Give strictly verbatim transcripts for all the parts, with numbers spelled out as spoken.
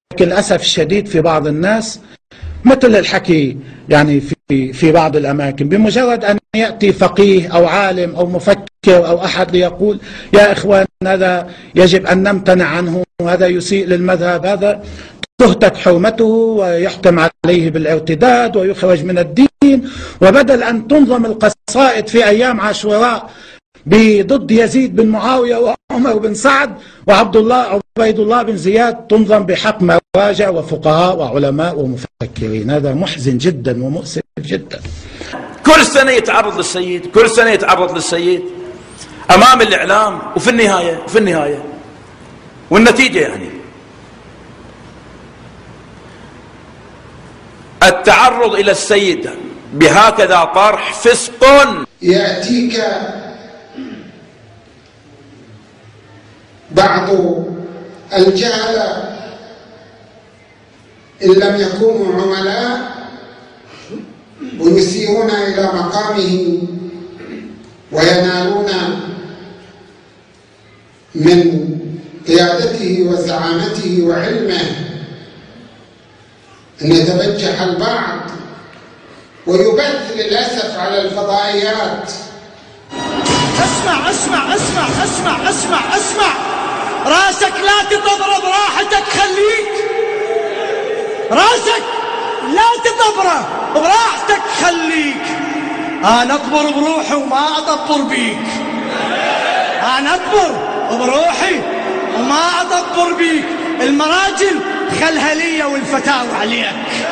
للأسف الشديد في بعض الناس مثل الحكي يعني في في بعض الأماكن، بمجرد أن يأتي فقيه أو عالم أو مفكر أو أحد ليقول يا إخوان هذا يجب أن نمتنع عنه، هذا يسيء للمذهب، هذا تهتك حرمته ويحكم عليه بالارتداد ويخرج من الدين. وبدل أن تنظم القصائد في أيام عاشوراء ضد يزيد بن معاوية وعمر بن سعد وعبد الله عبيد الله بن زياد، تنظم بحق مراجع وفقهاء وعلماء ومفكرين. هذا محزن جدا ومؤسف جدا. كل سنة يتعرض للسيد، كل سنة يتعرض للسيد أمام الإعلام، وفي النهاية وفي النهاية والنتيجة يعني التعرض إلى السيد بهكذا طرح فسق. يأتيك بعض الجهلة إن لم يكونوا عملاء ويسيرون إلى مقامه وينالون من قيادته وزعامته وعلمه أن يتبجح البعض ويبث للأسف على الفضائيات. اسمع اسمع اسمع اسمع اسمع اسمع راسك لا تضرب، راحتك خليك، راسك لا تضبره براحتك خليك. انا اطبر بروحي وما اطبر بيك، انا اطبر بروحي وما اطبر بيك. المراجل خلها لي والفتاوى عليك،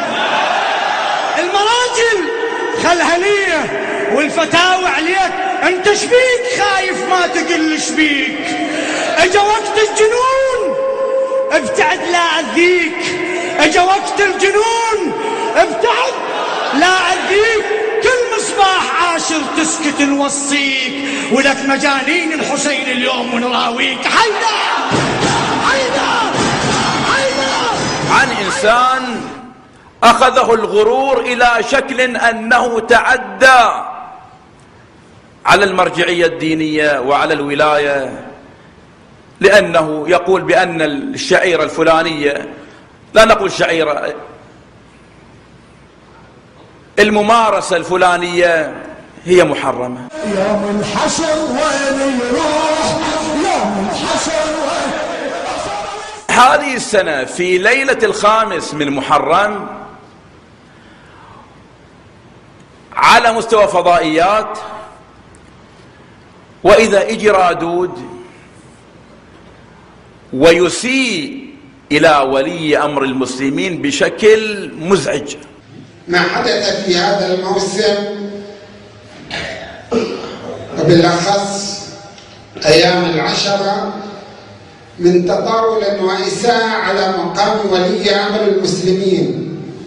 المراجل خلها لي والفتاوى عليك. انت شبيك خايف ما تقل شبيك؟ اجا وقت الجنون ابتعد لا اذيك، اجا وقت الجنون ابتعد لا اذيك. كل مصباح عاشر تسكت نوصيك، ولك مجانين الحسين اليوم ونراويك. حيدر حيدر حيدر. عن إنسان أخذه الغرور إلى شكل أنه تعدى على المرجعية الدينية وعلى الولاية، لأنه يقول بأن الشعيرة الفلانية، لا نقول شعيرة، الممارسة الفلانية هي محرمة. يوم الحشر وين يروح، يوم الحشر وين. هذه السنة في ليلة الخامس من محرم على مستوى فضائيات، وإذا إجي رادود ويسيء إلى ولي أمر المسلمين بشكل مزعج. ما حدث في هذا الموسم وبالأخص أيام العشرة من تطاول وإساءة على مقام ولي أمر المسلمين،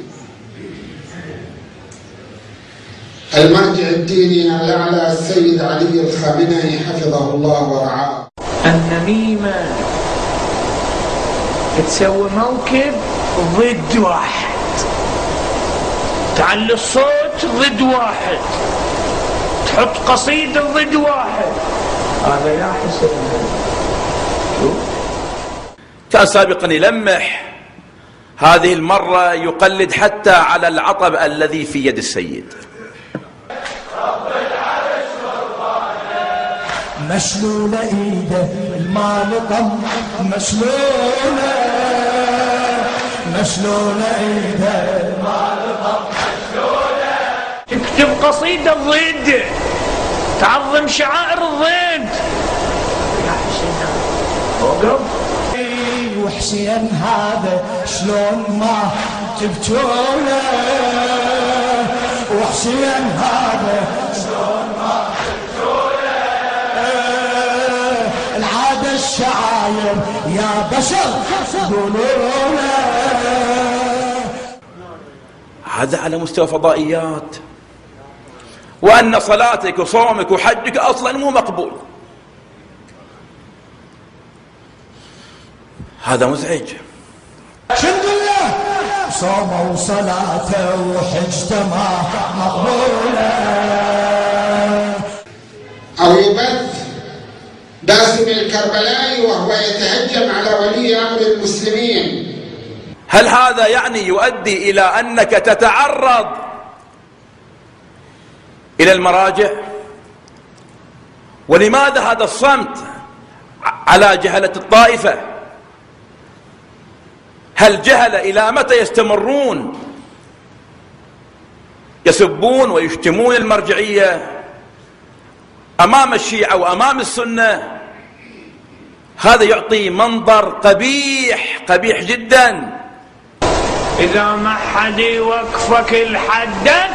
المرجع الديني الأعلى السيد علي الخامنئي حفظه الله ورعاه. النميمة تسوي موكب ضد واحد، تعلي الصوت ضد واحد، تحط قصيدة ضد واحد. هذا يا حسين كان سابقا يلمح، هذه المرة يقلد حتى على العطب الذي في يد السيد. مشلولة ايده المال طم، مشلولة مشلولة ايده المال طم، مشلولة. اكتب قصيدة ضد، تعظم شعائر الضد. يا حسين وقف. وحسين هذا شلون ما تبتونه، وحسين هذا شلون ما تبتونه. العادة الشعاير يا بشر قولونا. هذا على مستوى فضائيات، وأن صلاتك وصومك وحجك أصلا مو مقبول. هذا مزعج. شنو له صومه وصلاته وحجته ما مقبوله. أو يبث باسم الكربلائي وهو يتهجم على ولي أمر المسلمين. هل هذا يعني يؤدي إلى أنك تتعرض إلى المراجع؟ ولماذا هذا الصمت على جهلة الطائفة؟ هل جهل إلى متى يستمرون يسبون ويشتمون المرجعية أمام الشيعة وأمام السنة؟ هذا يعطي منظر قبيح قبيح جدا. إذا ما حد يوقفك لحدك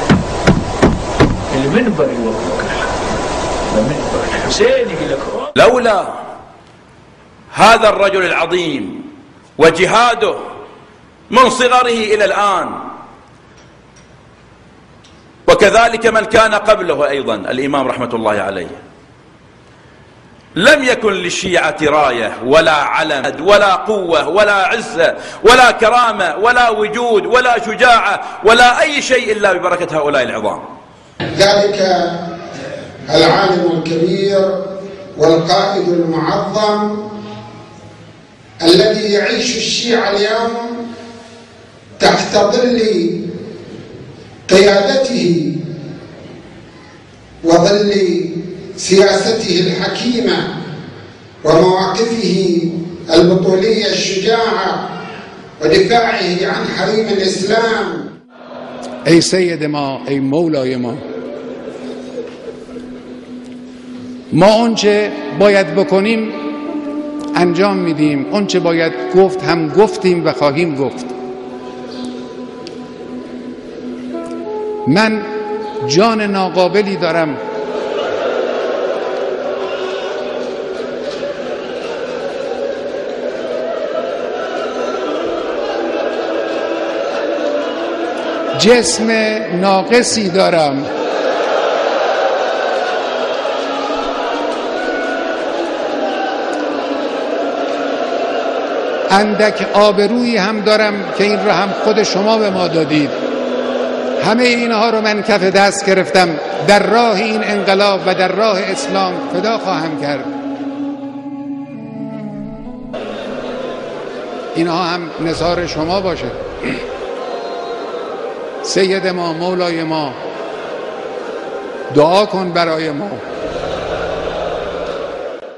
المنبر يوقفك المنبر. الحسين يقول لك لولا هذا الرجل العظيم وجهاده من صغره إلى الآن، وكذلك من كان قبله أيضا الإمام رحمة الله عليه، لم يكن للشيعة راية ولا علم ولا قوة ولا عزة ولا كرامة ولا وجود ولا شجاعة ولا أي شيء إلا ببركة هؤلاء العظام. ذلك العالم الكبير والقائد المعظم الذي يعيش الشيعة اليوم تحت ظل قيادته وظل سياسته الحكيمة ومواقفه البطولية الشجاعة ودفاعه عن حريم الإسلام. ای سید ما، ای مولای ما، ما اونچه باید بکنیم انجام میدیم، اونچه باید گفت هم گفتیم و خواهیم گفت. من جان ناقابلی دارم جسم ناقصی دارم، اندک آبرویی هم دارم که این را هم خود شما به ما دادید. همه اینها رو من کف دست گرفتم، در راه این انقلاب و در راه اسلام فدا خواهم کرد. اینها هم نثار شما باشه. سید ما، مولای ما، دعا کن برای ما.